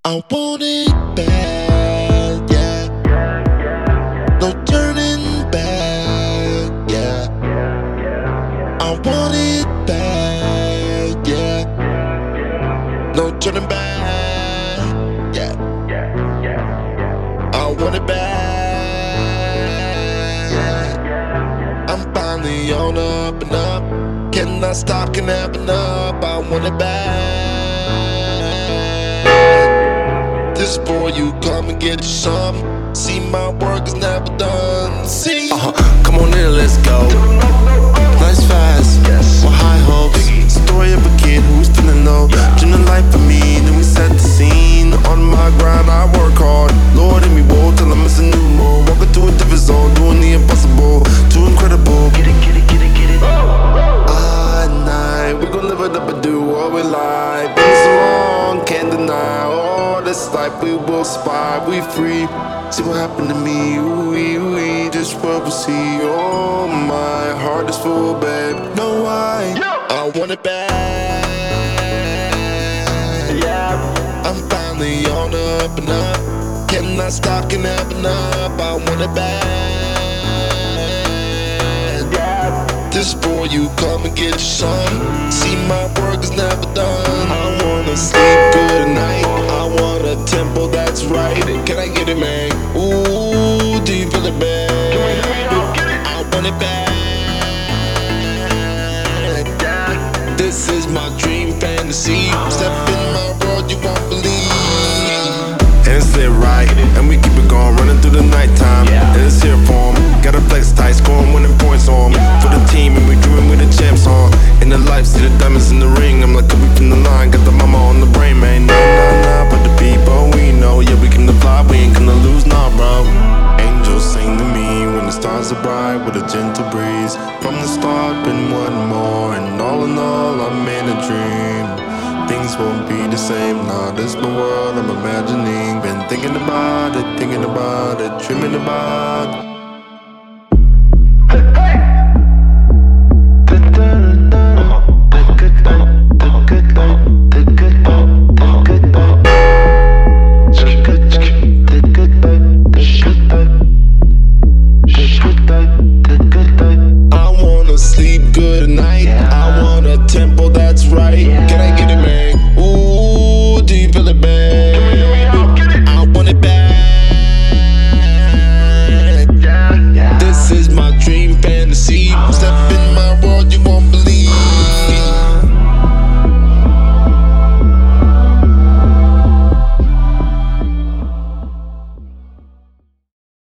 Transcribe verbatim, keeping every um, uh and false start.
I want it bad, yeah. No turning back, yeah. I want it bad, yeah. No turning back, yeah. I want it bad. I'm finally on up and up. Cannot stop, can have enough. I want it bad. This boy, you come and get you some. See, my work is never done. See, uh-huh. Come on in, let's go. Life's fast, with high hopes. Story of a kid who's feeling low. Dream the life for me, then we set the scene. On my grind, I work hard. Lord, in me, whoa, till I'm missing new more. Walking to a different zone, doing the impossible. Too incredible. Get it, get it, get it, get it. Ah, at night, we gon' live it up and do what we like. Been so long, can't deny. Oh, this life we will survive, we free. See what happened to me, ooh, ooh, just what we see. Oh, my heart is full, babe. No, why? I want it bad, yeah. I'm finally on up and up. Cannot stop, can have enough. I want it bad, yeah. This boy, you come and get your son. See, my work is never done. I wanna sleep good at night. I want a tempo that's right. Can I get it, man? Ooh, do you feel it, man? I want it bad. This is my dream fantasy. Step in my world, you won't believe. And it's lit right, and we keep it going, running through the nighttime. And it's here for 'em. Got a flex tight, scoring winning points on 'em. For the team, and we dreaming with the champs on. In the life, see the diamonds in the ring. I'm like Kobe from the line, got the mama on the brain, man. Nah, nah, nah, but the people we know, yeah, we came to fly, we ain't gonna lose, nah, bro. Angels sing to me when the stars are bright with a gentle breeze. From the start, been one more, and all in all, I'm in a dream. Things won't be the same, nah, this my world I'm imagining. Been thinking about it, thinking about it, dreaming about it. I wanna sleep good at night. I want a tempo that's right.